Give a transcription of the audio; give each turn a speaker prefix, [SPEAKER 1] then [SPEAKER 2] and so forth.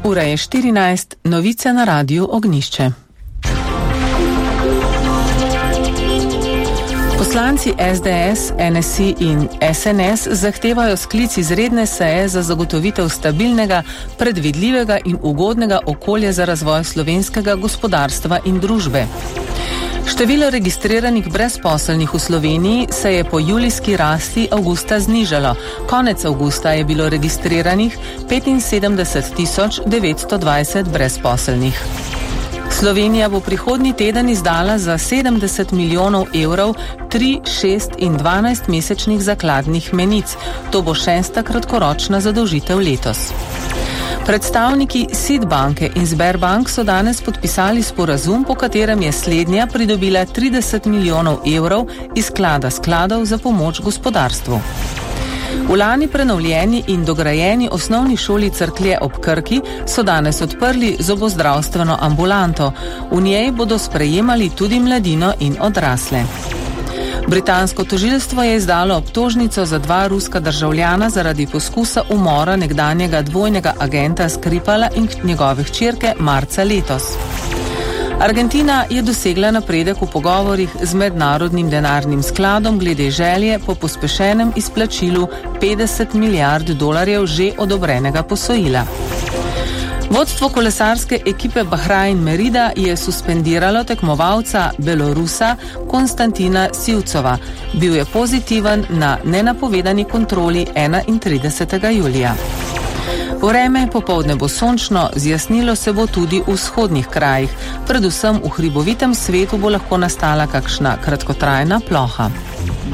[SPEAKER 1] Ura je 14, novice na Radiu Ognjišče. Poslanci SDS, NSI in SNS zahtevajo sklic izredne seje za zagotovitev stabilnega, predvidljivega in ugodnega okolja za razvoj slovenskega gospodarstva in družbe. Število registriranih brezposelnih v Sloveniji se je po julijski rasti avgusta znižalo. Konec avgusta je bilo registriranih 75.920 brezposelnih. Slovenija bo prihodnji teden izdala za 70 milijonov evrov 3, 6 in 12 mesečnih zakladnih menic. To bo 6. kratkoročna zadolžitev letos. Predstavniki SID banke in Sberbank so danes podpisali sporazum, po katerem je slednja pridobila 30 milijonov evrov iz sklada skladov za pomoč gospodarstvu. V lani prenovljeni in dograjeni osnovni šoli Cerklje ob Krki so danes odprli zobozdravstveno ambulanto. V njej bodo sprejemali tudi mladino in odrasle. Britansko tožilstvo je izdalo obtožnico za 2 ruska državljana zaradi poskusa umora nekdanjega dvojnega agenta Skripala in njegove hčerke marca letos. Argentina je dosegla napredek v pogovorih z Mednarodnim denarnim skladom glede želje po pospešenem izplačilu 50 milijard dolarjev že odobrenega posojila. Vodstvo kolesarske ekipe Bahrain Merida je suspendiralo tekmovalca Belorusa Konstantina Sivcova. Bil je pozitiven na nenapovedani kontroli 31. julija. Vreme popoldne bo sončno, zjasnilo se bo tudi v vzhodnih krajih. Predvsem v hribovitem svetu bo lahko nastala kakšna kratkotrajna ploha.